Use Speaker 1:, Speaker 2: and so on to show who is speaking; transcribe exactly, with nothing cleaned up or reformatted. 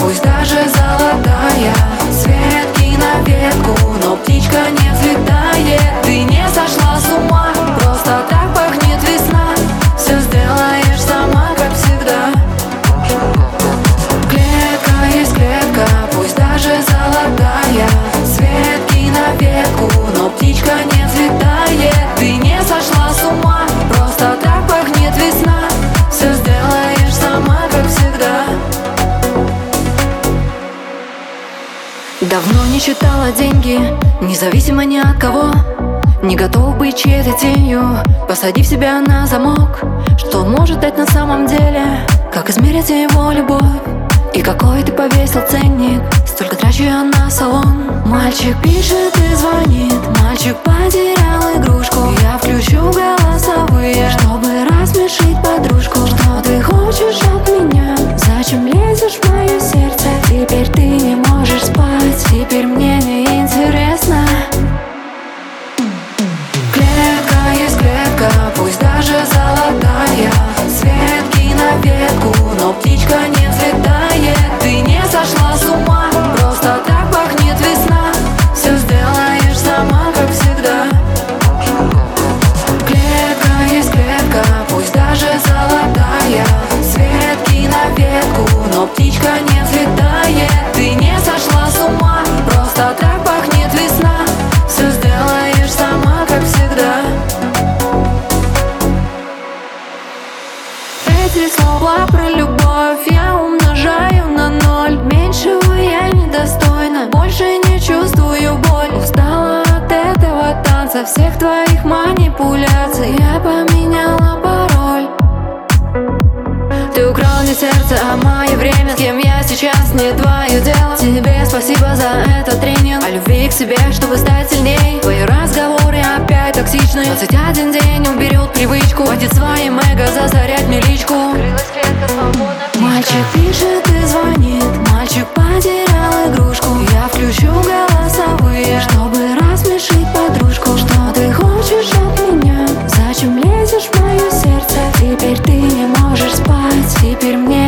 Speaker 1: пусть даже золотая. С ветки на ветку, но птичка не взлетает. Ты не сошла с ума, просто так пахнет весна. Все сделаешь сама, как всегда. Клетка есть клетка, пусть даже золотая. С ветки на ветку, но птичка не взлетает. Ты не сошла с ума, просто так пахнет весна. Все сделаешь сама, как всегда. Давно не считала деньги, независимо ни от кого. Не готов быть чьей-то тенью, посадив себя на замок. Что он может дать на самом деле? Как измерить его любовь? И какой ты повесил ценник? Столько трачу я на салон. Мальчик пишет и звонит, мальчик потерял игрушку. Я включу голосовые, чтобы рассмешить подружку. Что ты хочешь от меня? Зачем лезешь в мое сердце? Теперь ты не можешь спать, теперь мне не интересно. Клетка есть клетка, пусть даже золотая. С ветки на ветку, но птичка не взлетает. Ты не сошла с ума, просто так пахнет весна. Все сделаешь сама, как всегда. Клетка есть клетка, пусть даже золотая. С ветки на ветку, но птичка не взлетает. Ты не сошла с ума, просто так пахнет весна. Все сделаешь сама, как всегда. Эти слова про любовь я умножаю на ноль. Меньшего я недостойна, больше не чувствую боль. Устала от этого танца, всех твоих манипуляций. Я поменяла пароль. Ты украл мне сердце, а мое время. С кем я сейчас, не твое дело. Тебе спасибо за этот тренинг о любви к себе, чтобы стать сильней. Твои разговоры опять токсичны. Двадцать один день уберет привычку. Хватит своим эго засорять мне личку. Мальчик пишет и звонит, мальчик потерял игрушку. Я включу голосовые, чтобы рассмешить подружку. Что ты хочешь от меня? Зачем лезешь в мое сердце? Теперь ты не можешь спать, теперь мне